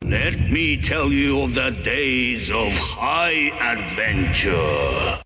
Let me tell you of the days of high adventure.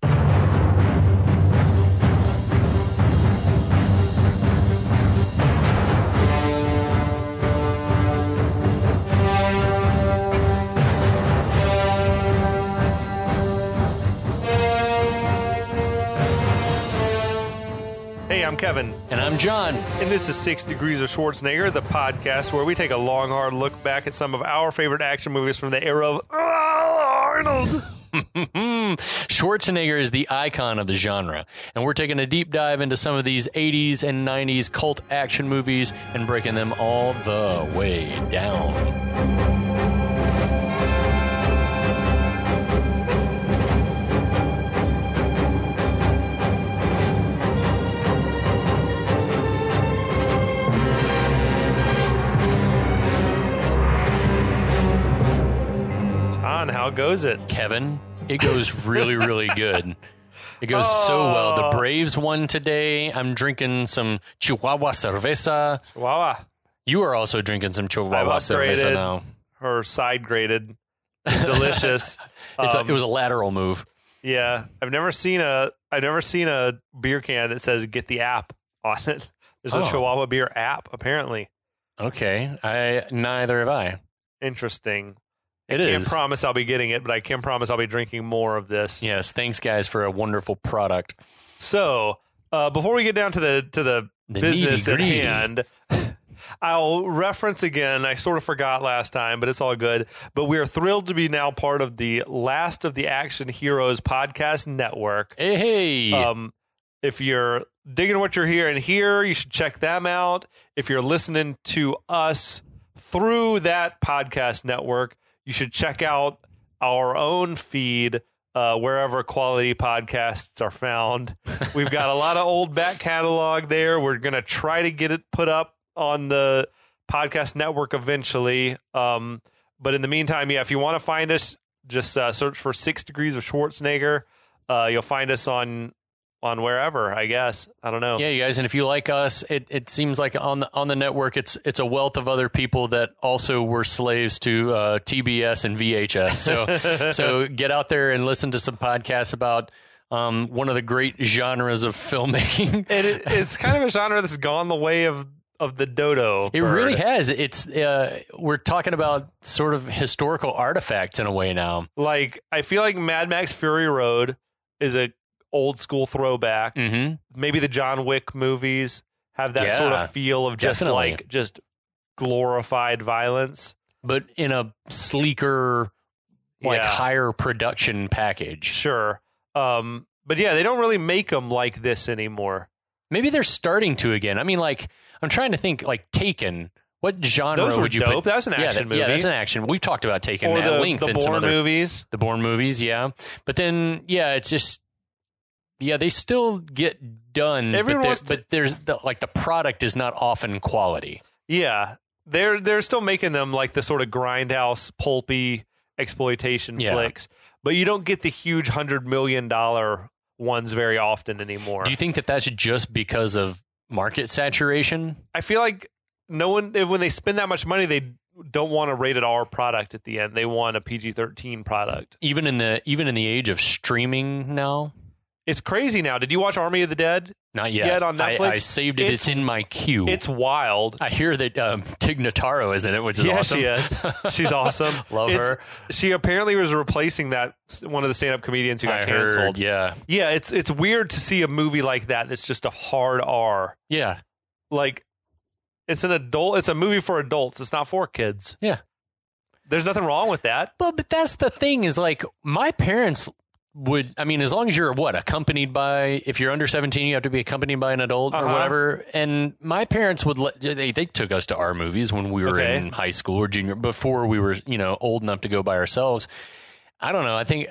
Hey, I'm Kevin. And I'm John. And this is 6 Degrees of Schwarzenegger, the podcast where we take a long, hard look back at some of our favorite action movies from the era of Arnold. Schwarzenegger is the icon of the genre, and we're taking a deep dive into some of these 80s and 90s cult action movies and breaking them all the way down. How goes it? Kevin, it goes really, really good. It goes so well. The Braves won today. I'm drinking some Chihuahua Cerveza. Chihuahua. You are also drinking some Chihuahua Cerveza now. Or side graded. It's delicious. It was a lateral move. Yeah. I've never seen a beer can that says get the app on it. There's a Chihuahua beer app, apparently. Okay. Neither have I. Interesting. I can't promise I'll be getting it, but I can promise I'll be drinking more of this. Yes, thanks, guys, for a wonderful product. So, before we get down to the business at hand, I'll reference again. I sort of forgot last time, but it's all good. But we are thrilled to be now part of the Last of the Action Heroes podcast network. Hey. If you're digging what you're hearing here, you should check them out. If you're listening to us through that podcast network, you should check out our own feed wherever quality podcasts are found. We've got a lot of old back catalog there. We're going to try to get it put up on the podcast network eventually. But in the meantime, if you want to find us, just search for 6 Degrees of Schwarzenegger. You'll find us on wherever, I guess. I don't know. Yeah, you guys, and if you like us, it seems like on the network, it's a wealth of other people that also were slaves to TBS and VHS. So get out there and listen to some podcasts about one of the great genres of filmmaking. And it's kind of a genre that's gone the way of the dodo bird. It really has. It's we're talking about sort of historical artifacts in a way now. Like, I feel like Mad Max Fury Road is a old school throwback. Mm-hmm. Maybe the John Wick movies have that sort of feel of just just glorified violence, but in a sleeker, higher production package. Sure. But yeah, they don't really make them like this anymore. Maybe they're starting to again. I mean, like, I'm trying to think, like, Taken. What genre Those were would you dope. put? That's an action movie. Yeah, that's an action. We've talked about Taken or at length. The in some Bourne other movies. The Bourne movies, yeah. But then, it's just, they still get done. But there's the product is not often quality. Yeah, they're still making them like the sort of grindhouse, pulpy exploitation flicks. But you don't get the huge $100 million ones very often anymore. Do you think that that's just because of market saturation? I feel like no one, when they spend that much money, they don't want a rated R product at the end. They want a PG-13 product. Even in the age of streaming now? It's crazy now. Did you watch Army of the Dead? Not yet. On Netflix? I saved it. It's in my queue. It's wild. I hear that Tig Notaro is in it, which is awesome. Yeah, she is. She's awesome. Love her. She apparently was replacing one of the stand-up comedians who got canceled. Heard, yeah. Yeah, it's weird to see a movie like that that's just a hard R. Yeah. Like, it's a movie for adults. It's not for kids. Yeah. There's nothing wrong with that. Well, but that's the thing is, like, my parents as long as you're accompanied by, if you're under 17, you have to be accompanied by an adult or whatever. And my parents they took us to our movies when we were in high school or junior, before we were, old enough to go by ourselves. I don't know. I think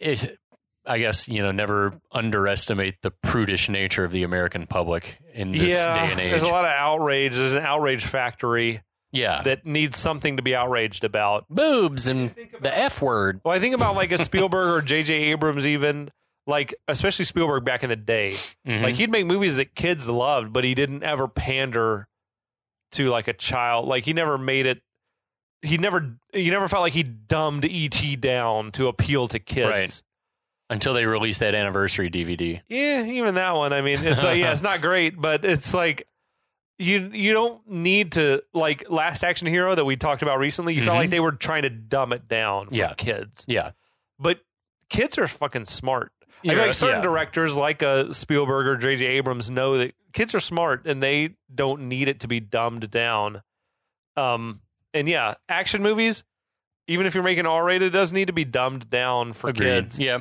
I guess, never underestimate the prudish nature of the American public in this day and age. There's a lot of outrage. There's an outrage factory. Yeah. That needs something to be outraged about. Boobs and the F word. Well, I think about like a Spielberg or J.J. Abrams even, like especially Spielberg back in the day. Mm-hmm. Like he'd make movies that kids loved, but he didn't ever pander to like a child. Like he never made it you never felt like he dumbed E.T. down to appeal to kids. Right. Until they released that anniversary DVD. Yeah, even that one. I mean, it's like, yeah, it's not great, but it's like you don't need to, like Last Action Hero that we talked about recently. You felt like they were trying to dumb it down for kids. Yeah. But kids are fucking smart. I feel like certain directors like Spielberg or J.J. Abrams know that kids are smart and they don't need it to be dumbed down. And yeah, action movies, even if you're making R-rated, it does need to be dumbed down for kids. Yeah.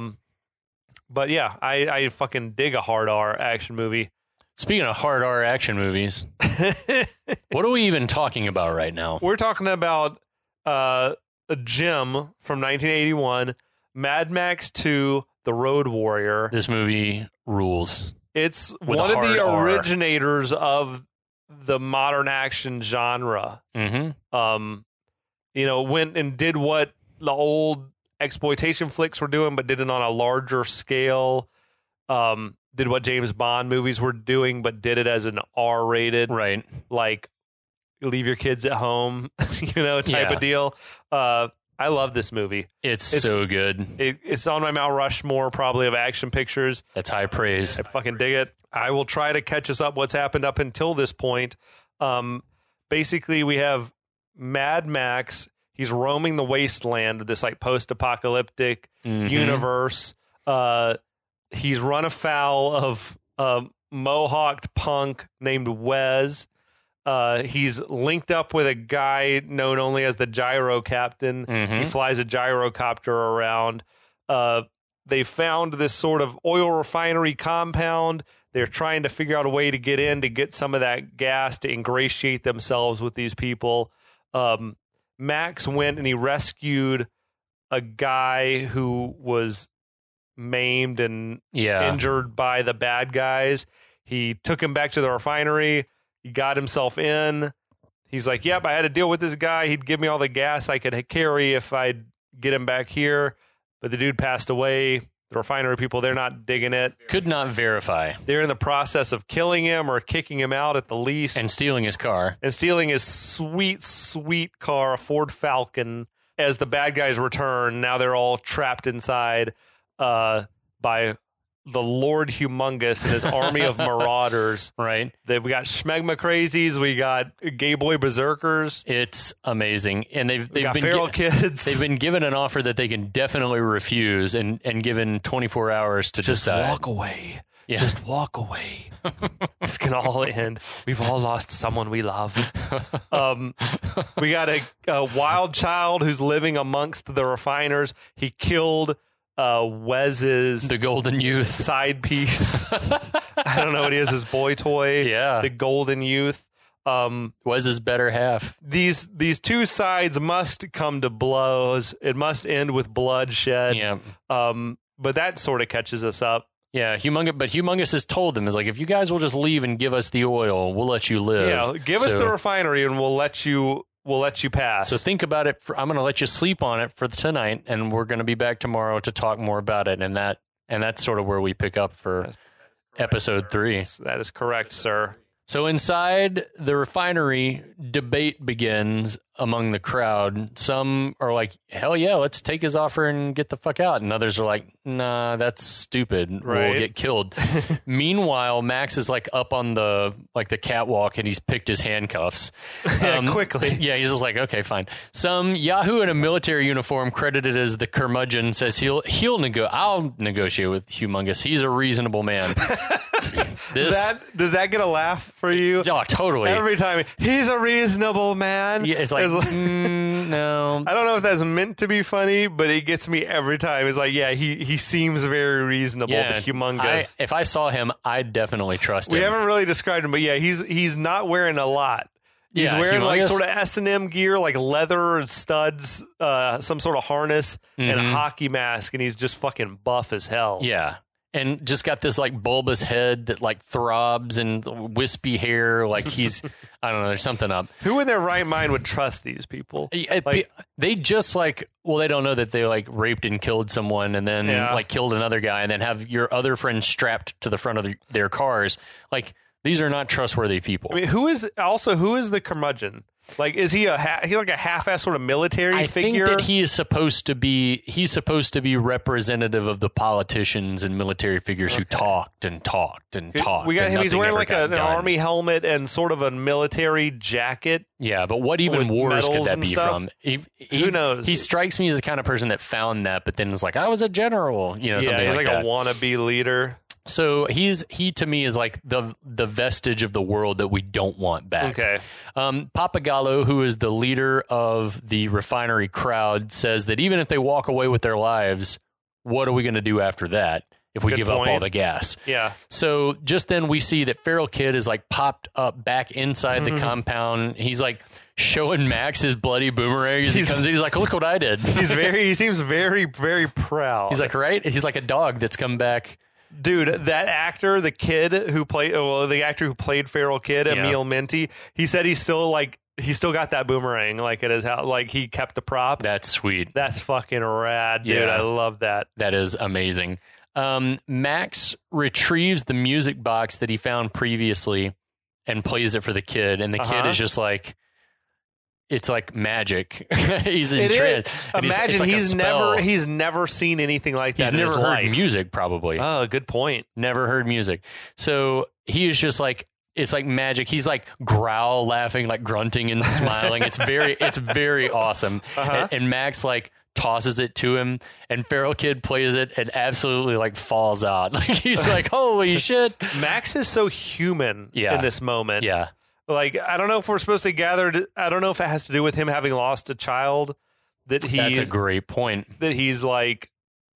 But yeah, I fucking dig a hard R action movie. Speaking of hard R action movies, what are we even talking about right now? We're talking about a Jim from 1981, Mad Max 2, The Road Warrior. This movie rules. It's one of the originators of the modern action genre. Mm-hmm. Went and did what the old exploitation flicks were doing, but did it on a larger scale. Did what James Bond movies were doing, but did it as an R-rated, right? Like leave your kids at home, type of deal. I love this movie. It's so good. It's on my Mount Rushmore, probably, of action pictures. That's high praise. I fucking dig it. I will try to catch us up what's happened up until this point. Basically, we have Mad Max. He's roaming the wasteland of this like post-apocalyptic universe. He's run afoul of a mohawked punk named Wes. He's linked up with a guy known only as the Gyro Captain. He flies a gyrocopter around. They found this sort of oil refinery compound. They're trying to figure out a way to get in to get some of that gas to ingratiate themselves with these people. Max went and he rescued a guy who was maimed and injured by the bad guys. He took him back to the refinery. He got himself in. He's like, yep, I had to deal with this guy. He'd give me all the gas I could carry if I'd get him back here. But the dude passed away. The refinery people, they're not digging it. Could not verify. They're in the process of killing him or kicking him out at the least. And stealing his car. And stealing his sweet, sweet car, a Ford Falcon. As the bad guys return, now they're all trapped inside by the Lord Humongous and his army of marauders. Right. We got Schmegma Crazies. We got Gay Boy Berserkers. It's amazing. And they've got been feral kids. They've been given an offer that they can definitely refuse and given 24 hours to decide. Just walk away. Yeah. Just walk away. This can all end. We've all lost someone we love. We got a wild child who's living amongst the refiners. He killed Wes's the Golden Youth side piece. I don't know what he is, his boy toy. Yeah. The Golden Youth. Wes's better half. These two sides must come to blows. It must end with bloodshed. Yeah. But that sort of catches us up. Yeah, Humongous has told them, is like, if you guys will just leave and give us the oil, we'll let you live. Yeah, give us the refinery and we'll let you pass. So think about it. I'm going to let you sleep on it for tonight, and we're going to be back tomorrow to talk more about it. And that's sort of where we pick up for episode 3. That is correct, sir. So inside the refinery, debate begins among the crowd. Some are like, hell yeah, let's take his offer and get the fuck out. And others are like, nah, that's stupid. Right. We'll get killed. Meanwhile, Max is like up on the catwalk and he's picked his handcuffs. Quickly. Yeah, he's just like, okay, fine. Some Yahoo in a military uniform, credited as the curmudgeon, says I'll negotiate with Humongous. He's a reasonable man. Does that get a laugh for you? Oh, totally. Every time. He's a reasonable man. Yeah, it's like, no. I don't know if that's meant to be funny, but it gets me every time. It's like, yeah, he seems very reasonable, yeah, the Humongous. If I saw him, I'd definitely trust him. We haven't really described him, but yeah, he's not wearing a lot. He's wearing Humongous, like sort of S&M gear, like leather studs, some sort of harness, and a hockey mask, and he's just fucking buff as hell. Yeah. And just got this like bulbous head that like throbs and wispy hair. Like he's, I don't know, there's something up. Who in their right mind would trust these people? They just like, well, they don't know that they like raped and killed someone and then like killed another guy and then have your other friends strapped to the front of their cars. Like these are not trustworthy people. I mean, who is the curmudgeon? Like, is he he like a half-ass sort of military figure? I think that he's supposed to be representative of the politicians and military figures who talked and talked and talked. We got him. He's wearing like an done. army helmet and sort of a military jacket. Yeah, but what even wars could that be from? Who knows? He strikes me as the kind of person that found that, but then is like, I was a general, something he's like that. a wannabe leader. So he to me is like the vestige of the world that we don't want back. Okay. Papagallo, who is the leader of the refinery crowd, says that even if they walk away with their lives, what are we going to do after that if we give up all the gas? Yeah. So just then we see that Feral Kid is like popped up back inside the compound. He's like showing Max his bloody boomerang as he comes in. He's like, look what I did. He seems very, very proud. He's like, right? He's like a dog that's come back. Dude, that actor, the actor who played Feral Kid, Emil Minty, he said he still got that boomerang like at his house, like he kept the prop. That's sweet. That's fucking rad, dude. Yeah. I love that. That is amazing. Max retrieves the music box that he found previously and plays it for the kid, and the kid is just like, it's like magic. He's entranced. Imagine he's never seen anything like that. He's in never his heard life. music, probably. Oh, good point. Never heard music. So he is just like, it's like magic. He's like growl laughing, like grunting and smiling. It's very awesome. And Max like tosses it to him, and Feral Kid plays it and absolutely like falls out. Like he's like, holy shit. Max is so human in this moment. Yeah. Like, I don't know if we're supposed to gather. I don't know if it has to do with him having lost a child. That's a great point. That he's like,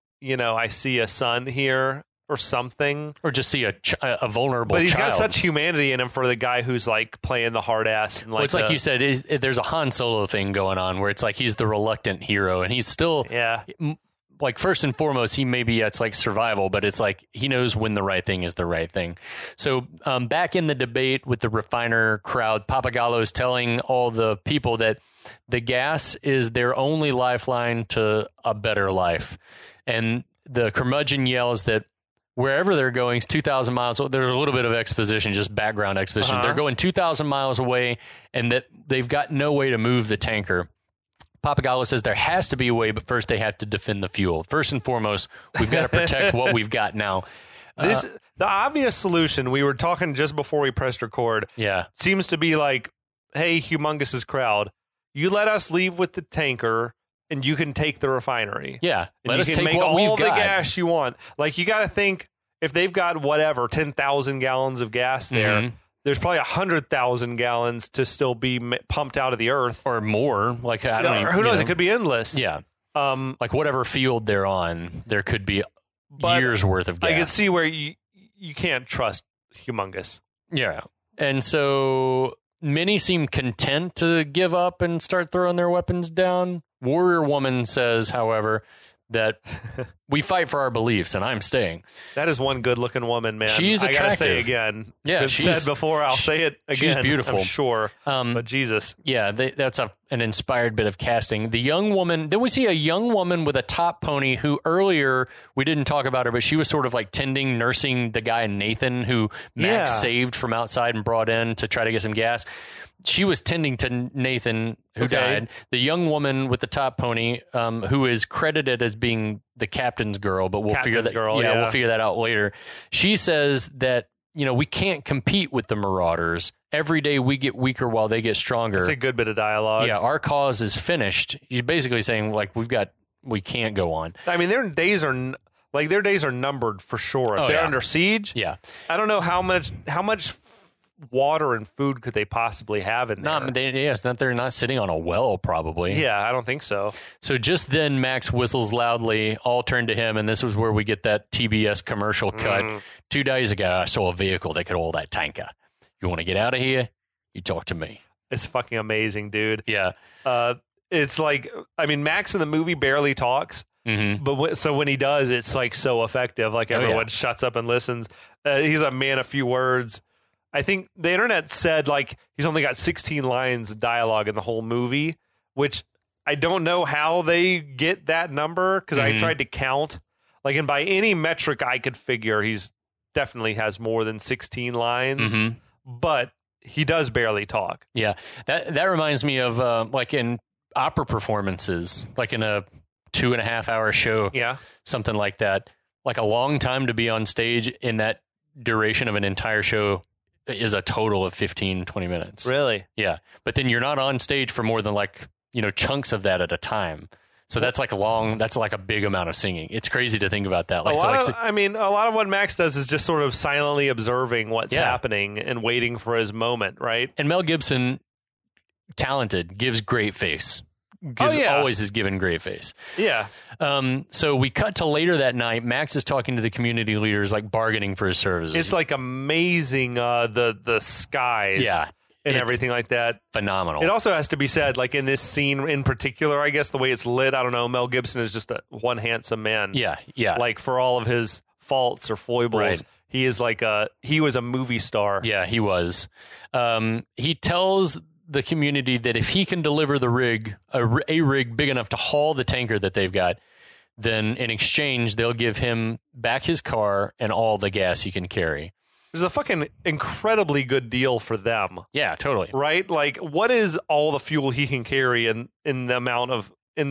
I see a son here or something. Or just see a vulnerable child. But he's got such humanity in him for the guy who's like playing the hard ass. And like, it's like you said, there's a Han Solo thing going on where it's like he's the reluctant hero, and he's still like first and foremost, he maybe it's like survival, but it's like he knows when the right thing is the right thing. So back in the debate with the refiner crowd, Papagallo is telling all the people that the gas is their only lifeline to a better life. And the curmudgeon yells that wherever they're going is 2,000 miles. There's a little bit of exposition, just background exposition. They're going 2,000 miles away, and that they've got no way to move the tanker. Papagallo says there has to be a way, but first they have to defend the fuel. First and foremost, we've got to protect what we've got now. The obvious solution, we were talking just before we pressed record, seems to be like, hey, Humongous' crowd, you let us leave with the tanker, and you can take the refinery. Yeah, let us take all the gas you want. Like, you got to think, if they've got 10,000 gallons of gas there, there's probably 100,000 gallons to still be pumped out of the earth, or more. Like, I don't know. Who knows? It could be endless. Yeah. Like whatever field they're on, there could be years worth of gas. I can see where you can't trust Humongous. Yeah. And so many seem content to give up and start throwing their weapons down. Warrior Woman says, however, that we fight for our beliefs, and I'm staying. That is one good-looking woman, man. She's attractive. I gotta say again. It's been said before. I'll say it again. She's beautiful. I'm sure. But Jesus. Yeah, that's an inspired bit of casting. The young woman, then we see a young woman with a top pony who earlier, we didn't talk about her, but she was sort of like nursing the guy Nathan who Max saved from outside and brought in to try to get some gas. She was tending to Nathan, who died. The young woman with the top pony, who is credited as being the captain's girl, but we'll figure that out later. She says that, we can't compete with the Marauders. Every day we get weaker while they get stronger. That's a good bit of dialogue. Yeah, our cause is finished. He's basically saying, like, we can't go on. I mean, their days are numbered for sure. If they're under siege, I don't know how much water and food could they possibly have in there? They're not sitting on a well, probably. Yeah, I don't think so. So just then, Max whistles loudly. All turn to him, and this was where we get that TBS commercial cut. 2 days ago, I saw a vehicle that could hold that tanker. You want to get out of here? You talk to me. It's fucking amazing, dude. Yeah. It's like, I mean, Max in the movie barely talks. But so when he does, it's like so effective. Like everyone shuts up and listens. He's a man of few words. I think the internet said like he's only got 16 lines of dialogue in the whole movie, which I don't know how they get that number because I tried to count. Like, and by any metric I could figure, he's definitely has more than 16 lines. But he does barely talk. Yeah, that reminds me of like in opera performances, like in a 2.5 hour show, something like that. Like a long time to be on stage in that duration of an entire show is a total of 15-20 minutes. Really? Yeah, but then you're not on stage for more than like chunks of that at a time. So that's like a big amount of singing. It's crazy to think about that. Like, a lot of what Max does is just sort of silently observing what's happening and waiting for his moment, right? And Mel Gibson, talented, gives great face. Always has given great face. Yeah. So we cut to later that night. Max is talking to the community leaders, like bargaining for his services. It's like amazing, the skies. Yeah. And everything like that. Phenomenal. It also has to be said, like in this scene in particular, I guess the way it's lit, I don't know, Mel Gibson is just one handsome man. Yeah. Like for all of his faults or foibles, he is he was a movie star. Yeah, he was. He tells the community that if he can deliver the rig, a rig big enough to haul the tanker that they've got, then in exchange, they'll give him back his car and all the gas he can carry. It's a fucking incredibly good deal for them. Yeah, totally. Right? Like, what is all the fuel he can carry in the amount of, in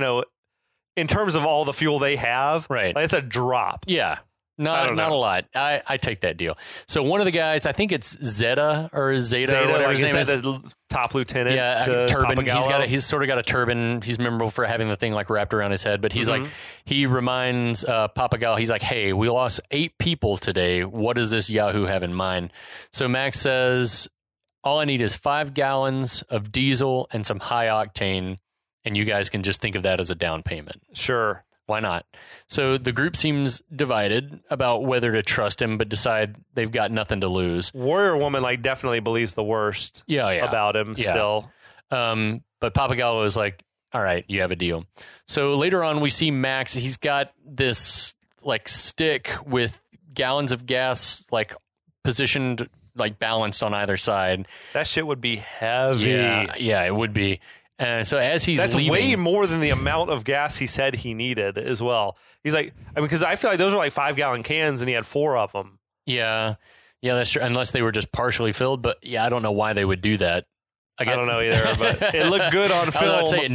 terms of all the fuel they have? Right. Like, it's a drop. Yeah. Not a lot. I take that deal. So one of the guys, I think it's Zeta or whatever his name is. The top lieutenant. Yeah, turban. Pappagallo. He's sort of got a turban. He's memorable for having the thing like wrapped around his head. But he's like, he reminds Pappagallo, he's like, hey, we lost 8 people today. What does this Yahoo have in mind? So Max says, all I need is 5 gallons of diesel and some high octane. And you guys can just think of that as a down payment. Sure. Why not? So the group seems divided about whether to trust him, but decide they've got nothing to lose. Warrior Woman definitely believes the worst about him still. But Pappagallo is like, all right, you have a deal. So later on we see Max. He's got this like stick with gallons of gas like positioned like balanced on either side. That shit would be heavy. Yeah, it would be. So as he's That's leaving, way more than the amount of gas he said he needed as well. He's like, because I feel like those were like 5-gallon cans and he had 4 of them. Yeah, that's true. Unless they were just partially filled. But yeah, I don't know why they would do that. I don't know either, but it looked good on film. I would say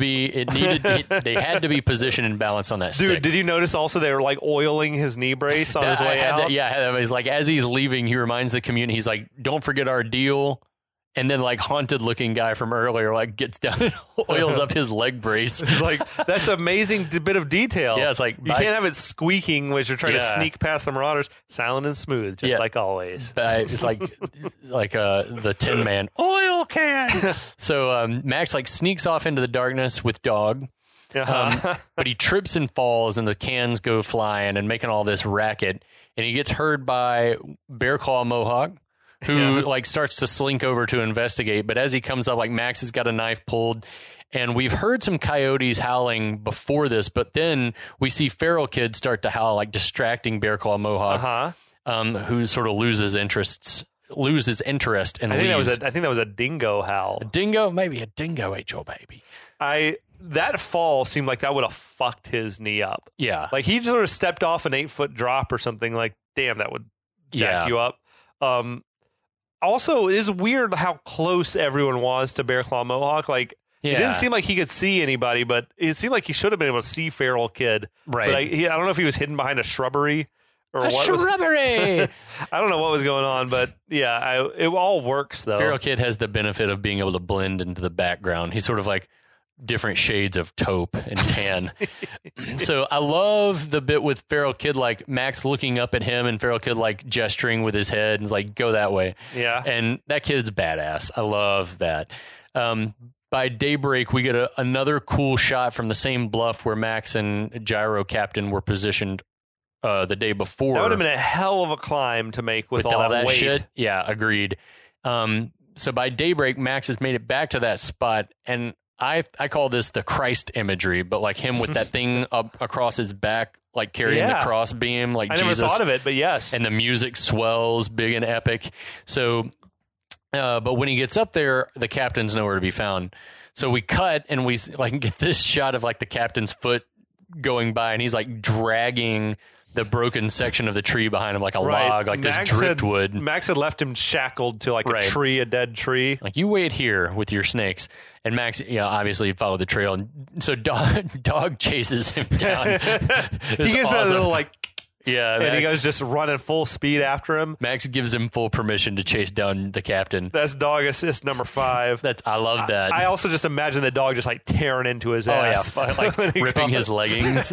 they had to be positioned and balanced on that stick. Dude, did you notice also they were like oiling his knee brace on his way out? He's like, as he's leaving, he reminds the community, he's like, don't forget our deal. And then, like, haunted-looking guy from earlier, like, gets down and oils up his leg brace. It's like, that's amazing bit of detail. Yeah, it's like... You can't have it squeaking as you're trying to sneak past the Marauders. Silent and smooth, just like always. It's like the Tin Man. Oil can! So, Max, like, sneaks off into the darkness with Dog. But he trips and falls, and the cans go flying and making all this racket. And he gets heard by Bear Claw Mohawk, who like starts to slink over to investigate. But as he comes up, like Max has got a knife pulled, and we've heard some coyotes howling before this, but then we see Feral Kid start to howl, like distracting Bear Claw Mohawk, who sort of loses interest and leaves. I think that was a dingo howl. A dingo? Maybe a dingo ate your baby. That fall seemed like that would have fucked his knee up. Yeah. Like he sort of stepped off an 8-foot drop or something. Like, damn, that would jack you up. Also, it is weird how close everyone was to Bear Claw Mohawk. Like, it didn't seem like he could see anybody, but it seemed like he should have been able to see Feral Kid. Right. But I don't know if he was hidden behind a shrubbery or what. Shrubbery! I don't know what was going on, but yeah, it all works, though. Feral Kid has the benefit of being able to blend into the background. He's sort of like different shades of taupe and tan. So I love the bit with Feral Kid, like Max looking up at him and Feral Kid like gesturing with his head and like, go that way. Yeah. And that kid's badass. I love that. By daybreak, we get another cool shot from the same bluff where Max and Gyro Captain were positioned the day before. That would have been a hell of a climb to make with all that weight. Shit. Yeah, agreed. So by daybreak, Max has made it back to that spot, and I call this the Christ imagery, but like him with that thing up across his back, like carrying the cross beam, like Jesus. I never thought of it, but yes. And the music swells big and epic. So, but when he gets up there, the captain's nowhere to be found. So we cut and we like get this shot of like the captain's foot going by, and he's like dragging the broken section of the tree behind him, like a log, like this driftwood. Max had left him shackled to like a dead tree. Like, you wait here with your snakes. And Max, obviously followed the trail. And so dog chases him down. He gives that little like... Yeah, and he goes just running full speed after him. Max gives him full permission to chase down the captain. That's dog assist number 5. I love that. I also just imagine the dog just like tearing into his ass. Oh, yeah, like ripping his leggings.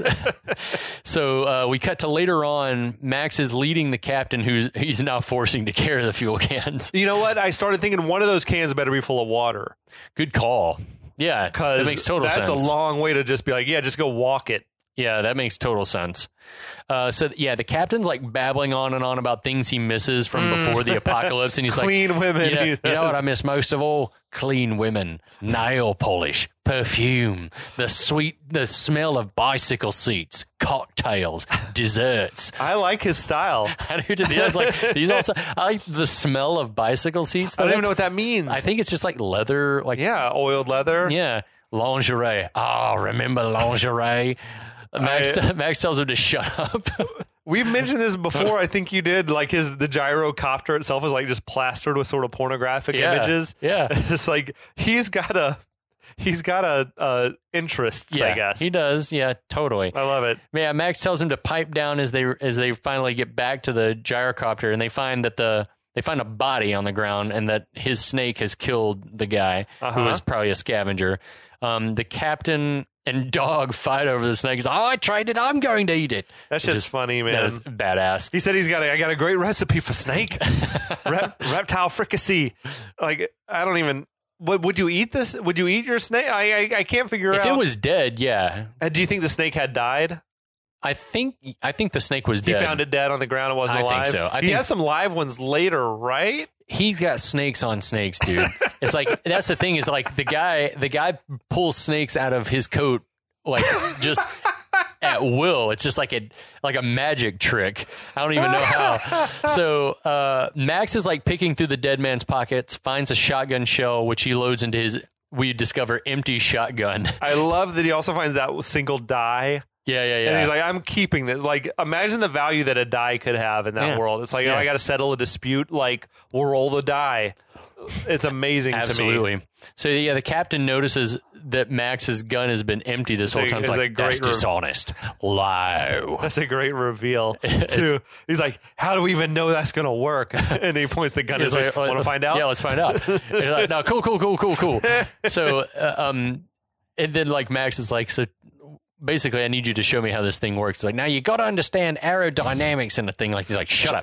So we cut to later on. Max is leading the captain, he's now forcing to carry the fuel cans. You know what? I started thinking one of those cans better be full of water. Good call. Yeah, that makes total sense. That's a long way to just be like, yeah, just go walk it. Yeah, that makes total sense. The captain's like babbling on and on about things he misses from before the apocalypse, and he's clean women. You know what I miss most of all? Clean women, nail polish, perfume, the smell of bicycle seats, cocktails, desserts. I like his style. I like the smell of bicycle seats. I don't even know what that means. I think it's just like leather, oiled leather. Yeah, lingerie. Remember lingerie? Max tells him to shut up. We've mentioned this before. I think you did. Like the gyrocopter itself is like just plastered with sort of pornographic images. Yeah, it's like he's got a interests. I guess he does. Yeah, totally. I love it. Yeah, Max tells him to pipe down as they finally get back to the gyrocopter, and they find that they find a body on the ground, and that his snake has killed the guy who was probably a scavenger. The captain and dog fight over the snake. He's like, I tried it. I'm going to eat it. That shit's funny, man. That is badass. He said I got a great recipe for snake. Reptile fricassee. Like, I don't even... Would you eat this? Would you eat your snake? I can't figure out. If it was dead, yeah. Do you think the snake had died? I think the snake was dead. He found it dead on the ground. It wasn't alive? I think so. He had some live ones later, right? He's got snakes on snakes, dude. It's like, that's the thing, is like the guy pulls snakes out of his coat, like just at will. It's just like a magic trick. I don't even know how. So Max is like picking through the dead man's pockets, finds a shotgun shell, which he loads into his, we discover, empty shotgun. I love that he also finds that single die. Yeah. And he's like, I'm keeping this. Like, imagine the value that a die could have in that world. It's like, I got to settle a dispute. Like, we'll roll the die. It's amazing to me. Absolutely. So, the captain notices that Max's gun has been empty this whole time. It's like, that's dishonest. Lie. That's a great reveal, too. He's like, how do we even know that's going to work? And he points the gun. He's like, want to find out? Yeah, let's find out. And you're like, no, cool. So, and then, like, Max is like, so... basically, I need you to show me how this thing works. It's like, now you got to understand aerodynamics and the thing. Like, he's like, shut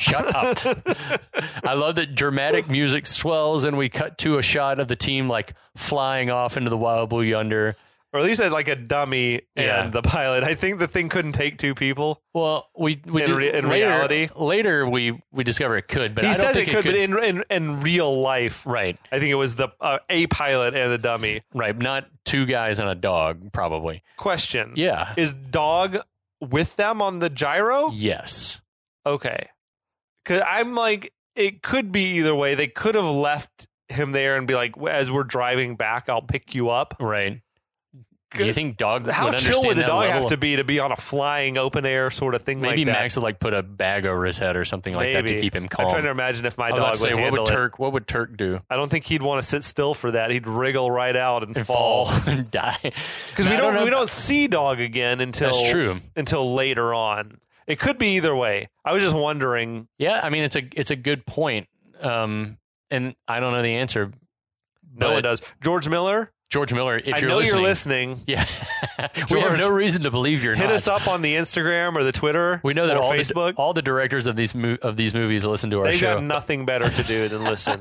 up. I love that dramatic music swells, and we cut to a shot of the team like flying off into the wild blue yonder. Or at least like a dummy and the pilot. I think the thing couldn't take two people. Well, in reality, later we discover it could, but he I don't says think it could. But in real life, right? I think it was the a pilot and the dummy, right? Not two guys and a dog, probably. Question: Yeah, is dog with them on the gyro? Yes. Okay, because I'm like, it could be either way. They could have left him there and be like, as we're driving back, I'll pick you up. Right. Do you think dog? How would chill would the dog level? have to be on a flying open air sort of thing? Maybe like that? Max would like put a bag over his head or something like that to keep him calm. I'm trying to imagine if my dog would handle it. What would Turk do? I don't think he'd want to sit still for that. He'd wriggle right out and fall and die. Because we don't see dog again until that's true. Until later on. It could be either way. I was just wondering. Yeah, I mean it's a good point, and I don't know the answer. No one does. George Miller, if you're listening. Yeah. We have no reason to believe you're hit not. us up on the Instagram or the Twitter. We know that all the directors of these movies listen to our They've show. got nothing better to do than listen.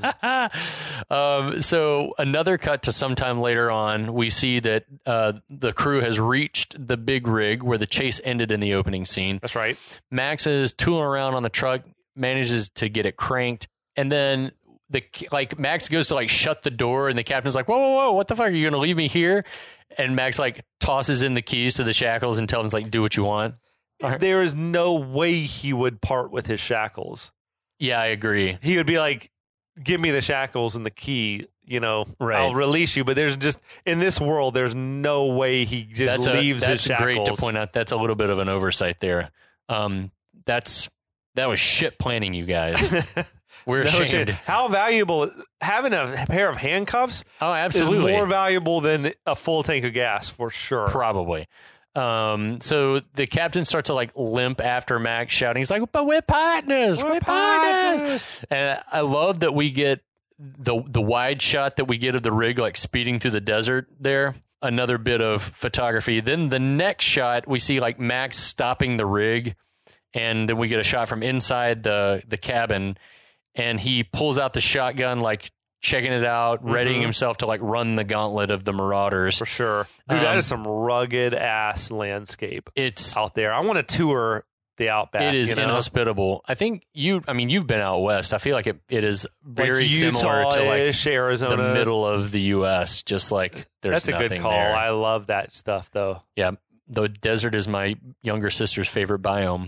So another cut to sometime later on, we see that the crew has reached the big rig where the chase ended in the opening scene. That's right. Max is tooling around on the truck, manages to get it cranked, and then Max goes to shut the door, and the captain's like, whoa, what the fuck, are you gonna leave me here? And Max tosses in the keys to the shackles and tells him do what you want. There is no way he would part with his shackles. Yeah, I agree. He would be like, give me the shackles and the key, right. I'll release you. But there's just, in this world, there's no way he just leaves his shackles. That's great to point out. That's a little bit of an oversight there. That was shit planning, you guys. We're No ashamed. shit. How valuable having a pair of handcuffs Oh, absolutely. is more valuable than a full tank of gas for sure. Probably. So the captain starts to like limp after Max, shouting, he's like, but we're partners. We're partners. And I love that we get the wide shot that we get of the rig like speeding through the desert there. Another bit of photography. Then the next shot, we see like Max stopping the rig, and then we get a shot from inside the cabin, and he pulls out the shotgun, like checking it out, readying himself to like run the gauntlet of the Marauders. For sure. Dude, that is some rugged ass landscape It's out there. I want to tour the Outback. It is inhospitable. I think you've been out west. I feel like it is very like similar to like Arizona, the middle of the U.S. Just like there's That's a nothing good call. there. I love that stuff, though. Yeah, the desert is my younger sister's favorite biome.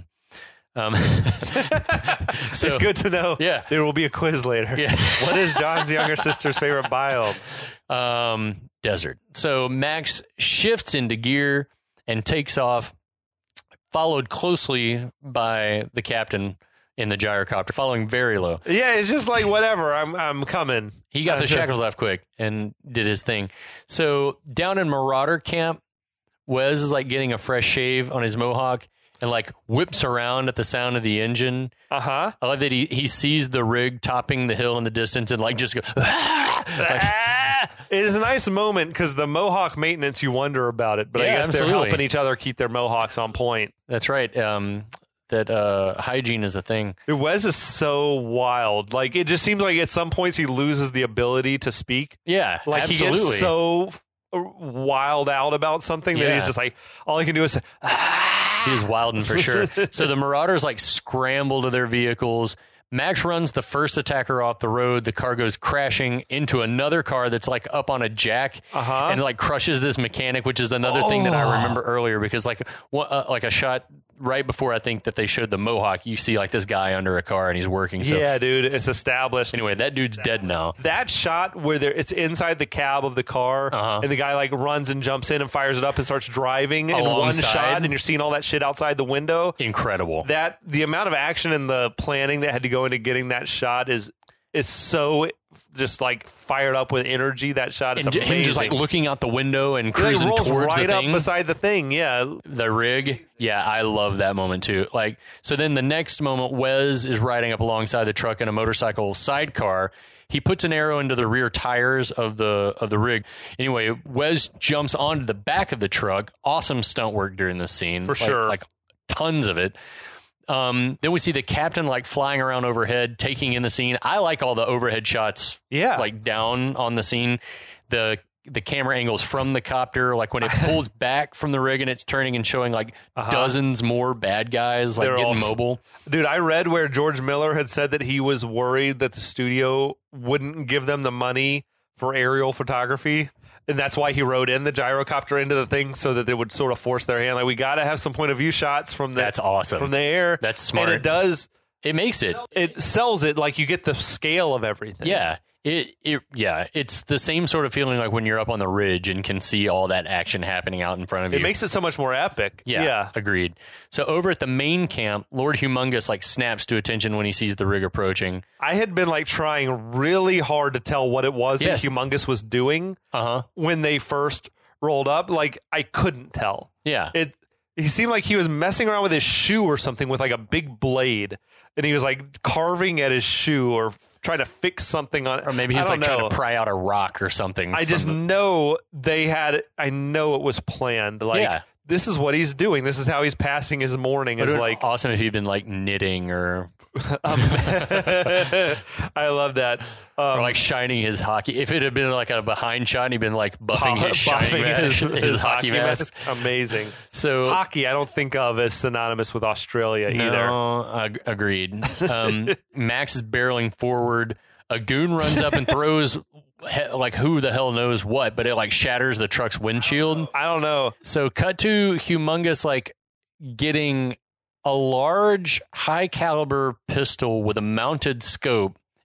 So, It's good to know. Yeah. There will be a quiz later. Yeah. What is John's younger sister's favorite biome? Desert. So Max shifts into gear and takes off, followed closely by the captain in the gyrocopter, following very low. Yeah, it's just like, whatever. I'm coming. He got the shackles off quick and did his thing. So down in Marauder camp, Wes is like getting a fresh shave on his mohawk and like whips around at the sound of the engine. Uh-huh. I love that he sees the rig topping the hill in the distance and like just go, It is a nice moment because the Mohawk maintenance, you wonder about it, but Yeah, I guess absolutely. they're helping each other keep their Mohawks on point. That's right. That hygiene is a thing. Dude, Wes is so wild. Like, it just seems like at some points he loses the ability to speak. Yeah, Like, absolutely. he gets so wild out about something that Yeah. he's just like, all he can do is say, He's wilding for sure. So the Marauders like scramble to their vehicles. Max runs the first attacker off the road. The car goes crashing into another car that's like up on a jack and like crushes this mechanic, which is another thing that I remember earlier because like a shot right before I think that they showed the Mohawk, you see like this guy under a car and he's working. So yeah, dude, it's established. anyway, that dude's dead now. That shot where it's inside the cab of the car and the guy like runs and jumps in and fires it up and starts driving in one Alongside. shot and you're seeing all that shit outside the window. Incredible. That the amount of action and the planning that had to go into getting that shot is so just like fired up with energy. That shot is and amazing. him just like looking out the window and He, like, cruising rolls towards right the up thing. beside the thing. Yeah, The rig, yeah, I love that moment too. Like, so then the next moment, Wes is riding up alongside the truck in a motorcycle sidecar. He puts an arrow into the rear tires of the rig. Anyway, Wes jumps onto the back of the truck. Awesome stunt work during this scene, For sure. like tons of it. Then we see the captain like flying around overhead, taking in the scene. I like all the overhead shots, Yeah. like down on the scene. The camera angles from the copter, like when it pulls back from the rig and it's turning and showing like dozens more bad guys like They're getting all- mobile. Dude, I read where George Miller had said that he was worried that the studio wouldn't give them the money for aerial photography. And that's why he rode in the gyrocopter into the thing so that they would sort of force their hand. Like, we got to have some point of view shots from the That's awesome. from the air. That's smart. And it does. It makes it. It sells it like you get the scale of everything. Yeah. It's the same sort of feeling like when you're up on the ridge and can see all that action happening out in front of you. It makes it so much more epic. Yeah, agreed. So over at the main camp, Lord Humongous like snaps to attention when he sees the rig approaching. I had been like trying really hard to tell what it was Yes. that Humongous was doing when they first rolled up. Like, I couldn't tell. Yeah. He seemed like he was messing around with his shoe or something with like a big blade, and he was like carving at his shoe or trying to fix something on it. Or maybe he's I like don't trying know. to pry out a rock or something. I just know I know it was planned. Like, Yeah. this is what he's doing. This is how he's passing his morning. Is like, awesome if he'd been like knitting or I love that. or like shining his hockey. If it had been like a behind shot and he'd been like buffing his shining mask, his hockey mask. Amazing. So Hockey, I don't think of as synonymous with Australia either. no, agreed. Max is barreling forward. A goon runs up and throws like who the hell knows what, but it like shatters the truck's windshield. I don't know. So cut to Humongous like getting a large high caliber pistol with a mounted scope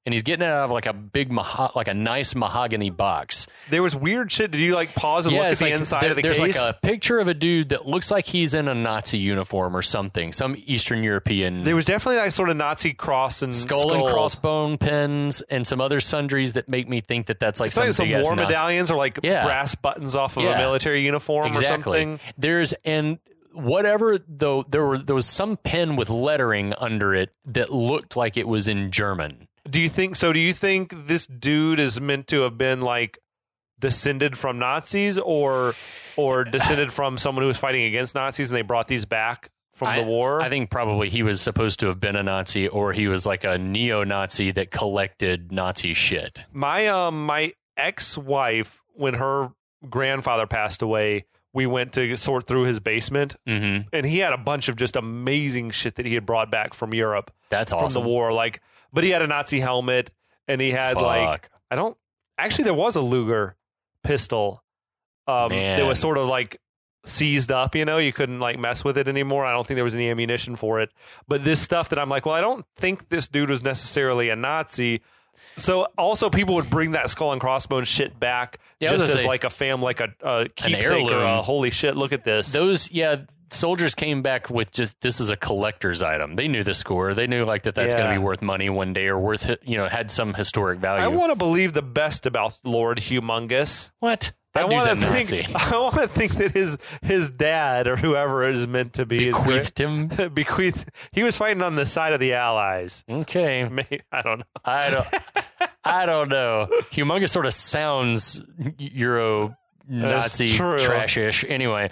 and he's getting it out of like a big, like a nice mahogany box. There was weird shit. Did you like pause and look at the inside of the there's case? There's like a picture of a dude that looks like he's in a Nazi uniform or something, some Eastern European. There was definitely like sort of Nazi cross and skull and crossbone pins and some other sundries that make me think that that's like some war medallions or like brass buttons off of a military uniform or something. Whatever though, there was some pen with lettering under it that looked like it was in German. Do you think so? Do you think this dude is meant to have been like descended from Nazis or descended from someone who was fighting against Nazis and they brought these back from the war? I think probably he was supposed to have been a Nazi, or he was like a neo-Nazi that collected Nazi shit. My ex-wife, when her grandfather passed away, we went to sort through his basement, and he had a bunch of just amazing shit that he had brought back from Europe. That's awesome. From the war. But he had a Nazi helmet, and he had there was a Luger pistol that was sort of like seized up, you couldn't like mess with it anymore. I don't think there was any ammunition for it. But this stuff that I'm like, well, I don't think this dude was necessarily a Nazi. So also people would bring that skull and crossbones shit back just as like a keepsake or a holy shit, look at this. Soldiers came back with just, this is a collector's item. They knew the score. They knew like that's going to be worth money one day or worth, had some historic value. I want to believe the best about Lord Humongous. What? I want to think that his dad or whoever it is meant to be bequeathed him. He was fighting on the side of the Allies. Okay, I don't know. I don't know. Humongous sort of sounds Euro Nazi trashish. Anyway,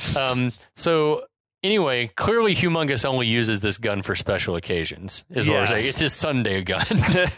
Anyway, clearly Humongous only uses this gun for special occasions, is what we're saying. It's his Sunday gun.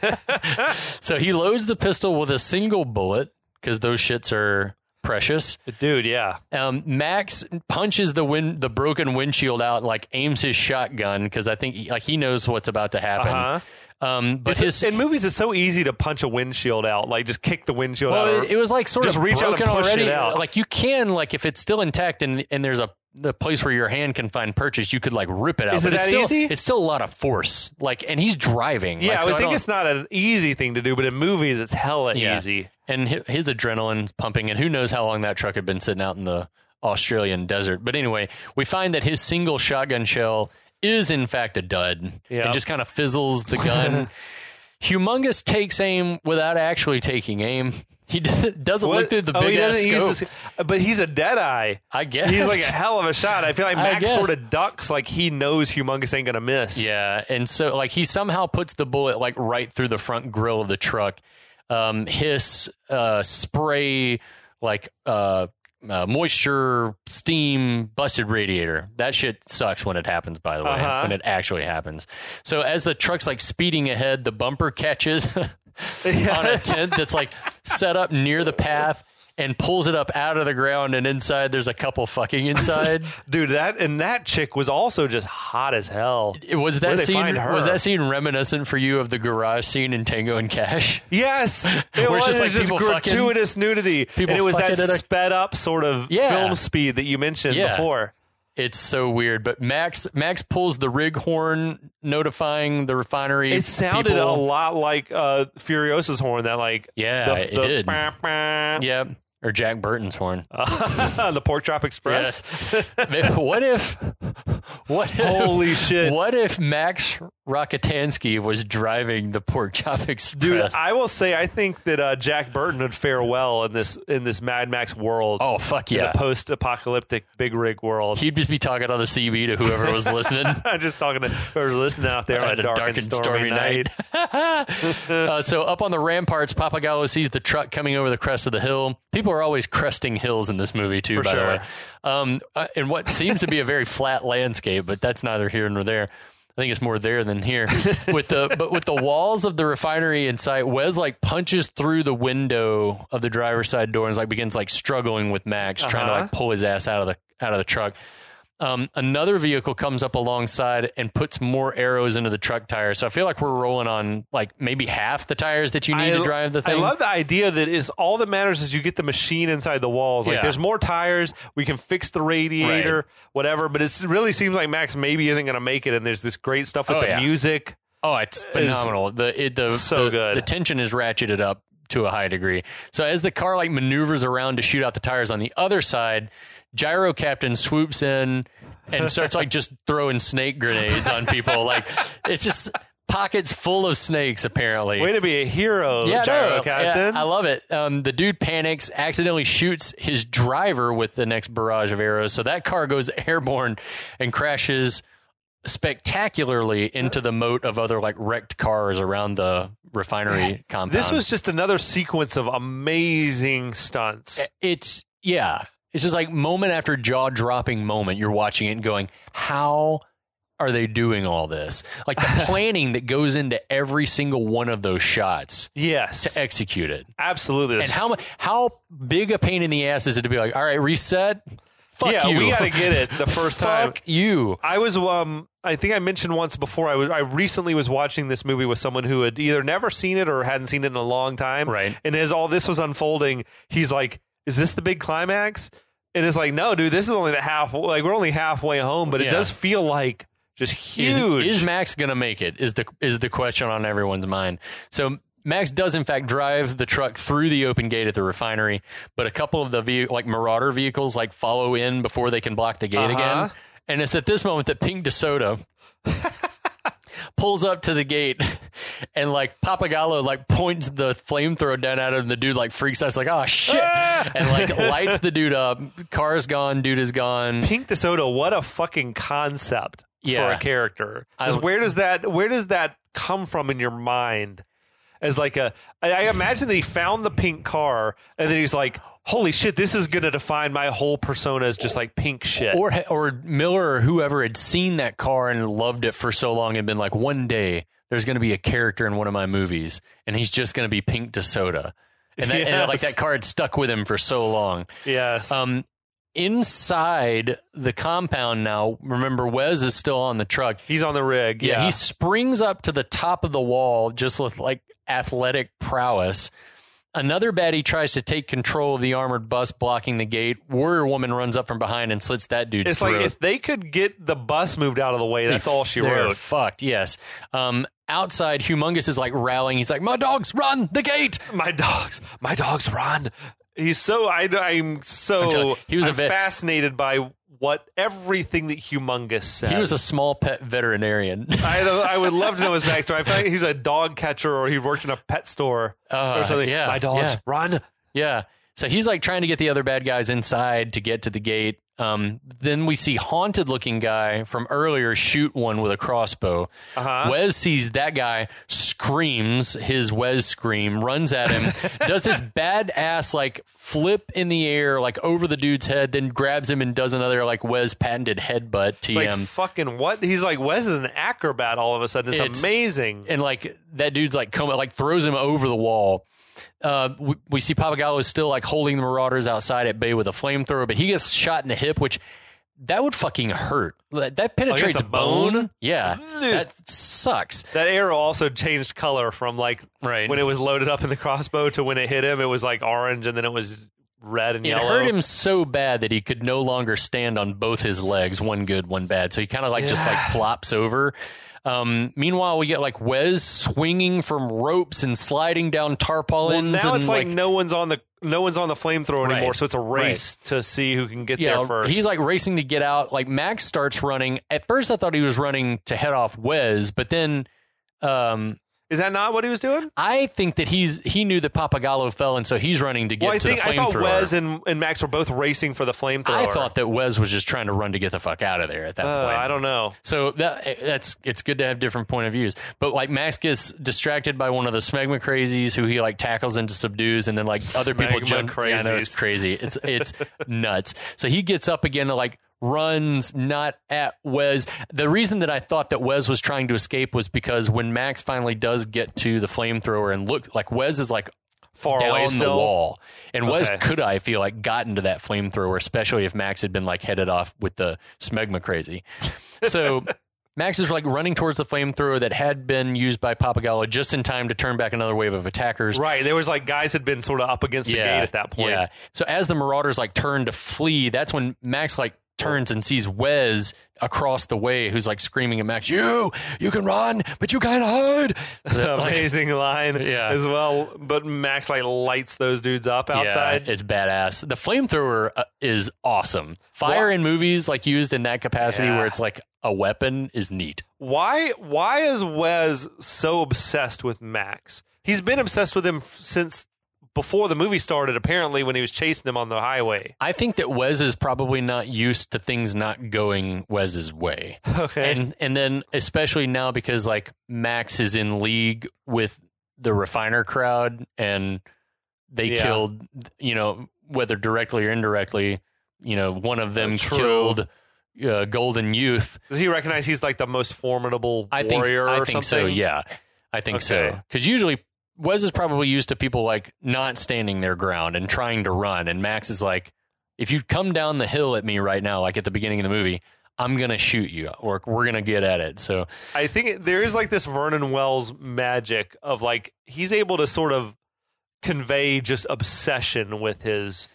So he loads the pistol with a single bullet, because those shits are precious. Dude, yeah. Max punches the broken windshield out, like aims his shotgun, because I think he knows what's about to happen. In movies, it's so easy to punch a windshield out, like just kick the windshield out. Well, it was like sort of reach broken out and push already. It out. Like you can, like if it's still intact and there's the place where your hand can find purchase, you could like rip it out. Is it that easy? It's still a lot of force. And he's driving. Yeah, I would think it's not an easy thing to do, but in movies, it's hella easy. And his adrenaline's pumping, and who knows how long that truck had been sitting out in the Australian desert. But anyway, we find that his single shotgun shell is in fact a dud. And just kind of fizzles the gun. Humongous takes aim without actually taking aim. He doesn't look through the big ass scope. But he's a dead eye. I guess. He's like a hell of a shot. I feel like Max sort of ducks like he knows Humongous ain't going to miss. Yeah, and so like he somehow puts the bullet like right through the front grill of the truck. Hiss, spray, like moisture, steam, busted radiator. That shit sucks when it happens, by the way, when it actually happens. So as the truck's like speeding ahead, the bumper catches on a tent that's like set up near the path and pulls it up out of the ground, and inside there's a couple fucking inside. Dude, that chick was also just hot as hell. Was that scene reminiscent for you of the garage scene in Tango and Cash? Yes. It was just gratuitous nudity. And it was that sped up sort of film speed that you mentioned before. It's so weird, but Max pulls the rig horn notifying the refinery. It sounded a lot like Furiosa's horn. That it did. Yeah, or Jack Burton's horn. The Pork Chop Express. Yes. What if? Holy shit! What if Max Rockatansky was driving the Pork Chop Express? Dude, I will say I think that Jack Burton would fare well in this Mad Max world. Oh fuck yeah! In the post-apocalyptic big rig world. He'd just be talking on the CB to whoever was listening. Just talking to whoever's listening out there on a dark and stormy night. So up on the ramparts, Pappagallo sees the truck coming over the crest of the hill. People are always cresting hills in this movie too, by the way. And what seems to be a very flat landscape, but that's neither here nor there. I think it's more there than here. With the walls of the refinery in sight, Wes like punches through the window of the driver's side door and begins struggling with Max, trying to pull his ass out of the truck. Another vehicle comes up alongside and puts more arrows into the truck tires. So I feel like we're rolling on maybe half the tires that you need to drive the thing. I love the idea that all that matters is you get the machine inside the walls. There's more tires. We can fix the radiator, whatever. But it really seems like Max maybe isn't going to make it. And there's this great stuff with the music. Oh, it's phenomenal. So good. The tension is ratcheted up to a high degree. So as the car like maneuvers around to shoot out the tires on the other side, Gyro Captain swoops in and starts like just throwing snake grenades on people. Like it's just pockets full of snakes, apparently. Way to be a hero, Gyro Captain. Yeah, I love it. The dude panics, accidentally shoots his driver with the next barrage of arrows. So that car goes airborne and crashes spectacularally into the moat of other like wrecked cars around the refinery compound. This was just another sequence of amazing stunts. It's just like moment after jaw-dropping moment. You're watching it and going, how are they doing all this? Like the planning that goes into every single one of those shots. Yes. To execute it. Absolutely. And how big a pain in the ass is it to be like, all right, reset? Fuck you. We got to get it the first time. Fuck you. I was, I think I mentioned once before, I recently was watching this movie with someone who had either never seen it or hadn't seen it in a long time. Right. And as all this was unfolding, he's like, is this the big climax? And it's like, no, dude, this is only we're only halfway home, but it does feel like just huge. Is Max going to make it? Is the question on everyone's mind. So Max does, in fact, drive the truck through the open gate at the refinery, but a couple of the Marauder vehicles like follow in before they can block the gate again. And it's at this moment that Pink DeSoto pulls up to the gate and like Pappagallo like points the flamethrower down at him. And the dude like freaks out. It's like, oh shit. And like lights the dude up. Car's gone. Dude is gone. Pink DeSoto, what a fucking concept for a character. Where does that come from in your mind? As like I imagine that he found the pink car and then he's like, holy shit, this is going to define my whole persona as just like pink shit. Or Miller or whoever had seen that car and loved it for so long and been like, one day there's going to be a character in one of my movies and he's just going to be Pink DeSoto. And like that car had stuck with him for so long. Yes. Inside the compound now, remember, Wes is still on the truck. He's on the rig. Yeah. He springs up to the top of the wall just with like athletic prowess. Another baddie tries to take control of the armored bus blocking the gate. Warrior Woman runs up from behind and slits that dude's throat. Like if they could get the bus moved out of the way, that's all she they're wrote. Fucked, yes. Outside, Humongous is like rallying. He's like, my dogs, run the gate. My dogs, run. He's so, I'm fascinated by everything that Humongous says. He was a small pet veterinarian. I would love to know his backstory. I feel like he's a dog catcher or he works in a pet store or something. Yeah, my dogs, run. Yeah. So he's like trying to get the other bad guys inside to get to the gate. Then we see haunted looking guy from earlier shoot one with a crossbow. Wes sees that guy, screams his Wes scream, runs at him, does this badass like flip in the air like over the dude's head, then grabs him and does another like Wes patented headbutt to him. Like fucking what? He's like, Wes is an acrobat all of a sudden. It's amazing. And like that dude's like throws him over the wall. We see Pappagallo is still like holding the Marauders outside at bay with a flamethrower, but he gets shot in the hip, which that would fucking hurt. That penetrates bone. Yeah, that sucks. That arrow also changed color from like when it was loaded up in the crossbow to when it hit him. It was like orange, and then it was red and yellow. It hurt him so bad that he could no longer stand on both his legs, one good, one bad. So he kind of like just like flops over. Meanwhile, we get like Wes swinging from ropes and sliding down tarpaulins. Well, now it's like no one's on the flamethrower anymore, so it's a race to see who can get there first. He's like racing to get out. Like Max starts running. At first, I thought he was running to head off Wes, but then is that not what he was doing? I think that he knew that Pappagallo fell, and so he's running to get to the flamethrower. I thought Wes and Max were both racing for the flamethrower. I thought that Wes was just trying to run to get the fuck out of there at that point. I don't know. So it's good to have different point of views. But like Max gets distracted by one of the Smegma crazies who he like tackles into subdues, and then like other people jump. Yeah, I know it's crazy. It's nuts. So he gets up again to like runs not at Wes. The reason that I thought that Wes was trying to escape was because when Max finally does get to the flamethrower and look, like Wes is like far down away still. The wall, and Wes could, I feel like, gotten to that flamethrower, especially if Max had been like headed off with the Smegma crazy. So Max is like running towards the flamethrower that had been used by Pappagallo just in time to turn back another wave of attackers. Right. There was like guys had been sort of up against the gate at that point. Yeah. So as the Marauders like turn to flee, that's when Max like turns and sees Wes across the way, who's like screaming at Max, you can run, but you can't hide. Amazing line as well. But Max like lights those dudes up outside. Yeah, it's badass. The flamethrower is awesome. Fire in movies like used in that capacity where it's like a weapon is neat. Why is Wes so obsessed with Max? He's been obsessed with him since before the movie started, apparently, when he was chasing him on the highway. I think that Wes is probably not used to things not going Wes's way. Okay. And then especially now because like Max is in league with the refiner crowd and they killed, whether directly or indirectly, one of them killed Golden Youth. Does he recognize he's like the most formidable warrior I or think something? So, yeah. I think so. Because usually Wes is probably used to people like not standing their ground and trying to run. And Max is like, if you come down the hill at me right now, like at the beginning of the movie, I'm going to shoot you or we're going to get at it. So I think there is like this Vernon Wells magic of like, he's able to sort of convey just obsession with his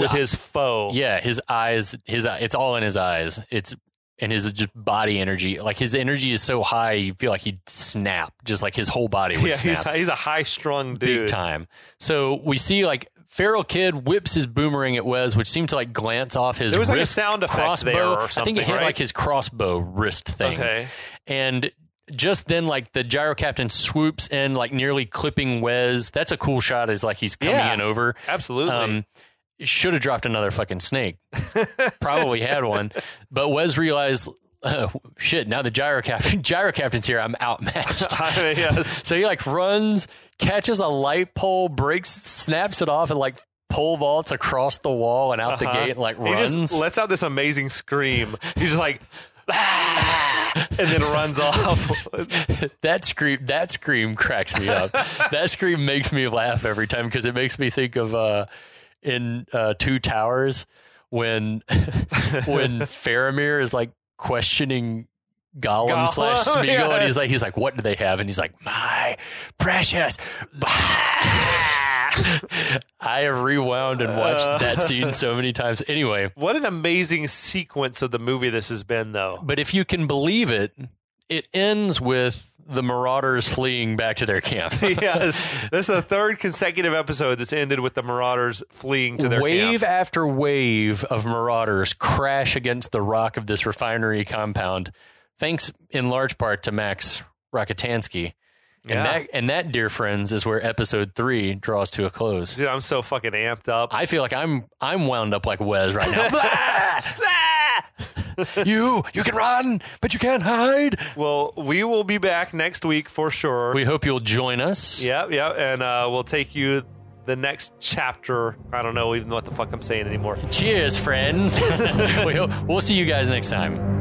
foe. Yeah. His eyes, it's all in his eyes. And his just body energy, like his energy is so high, you feel like he'd snap, just like his whole body would snap. He's a high-strung dude. Big time. So we see like Feral Kid whips his boomerang at Wes, which seemed to like glance off his there was wrist, like a sound effect crossbow. there or something, I think it hit right? like his crossbow wrist thing. Okay. And just then, like the gyro captain swoops in, like nearly clipping Wes. That's a cool shot. Is like he's coming in over. Absolutely. Should have dropped another fucking snake. Probably had one. But Wes realized, shit, now the gyro captain's here. I'm outmatched. Yes. So he like runs, catches a light pole, snaps it off, and like pole vaults across the wall and out the gate and like runs. He just lets out this amazing scream. He's just like, and then runs off. That scream cracks me up. That scream makes me laugh every time because it makes me think of in Two Towers when Faramir is like questioning Gollum / Smeagol, yes. and he's like, what do they have? And he's like, my precious. I have rewound and watched that scene so many times. Anyway, what an amazing sequence of the movie this has been, though. But if you can believe it, it ends with the Marauders fleeing back to their camp. Yes. This is the third consecutive episode that's ended with the Marauders fleeing to their camp. Wave after wave of Marauders crash against the rock of this refinery compound, thanks in large part to Max Rockatansky. And that, dear friends, is where episode 3 draws to a close. Dude, I'm so fucking amped up. I feel like I'm wound up like Wes right now. You can run, but you can't hide. Well, we will be back next week for sure. We hope you'll join us. Yep. And we'll take you the next chapter. I don't know even what the fuck I'm saying anymore. Cheers, friends. We'll see you guys next time.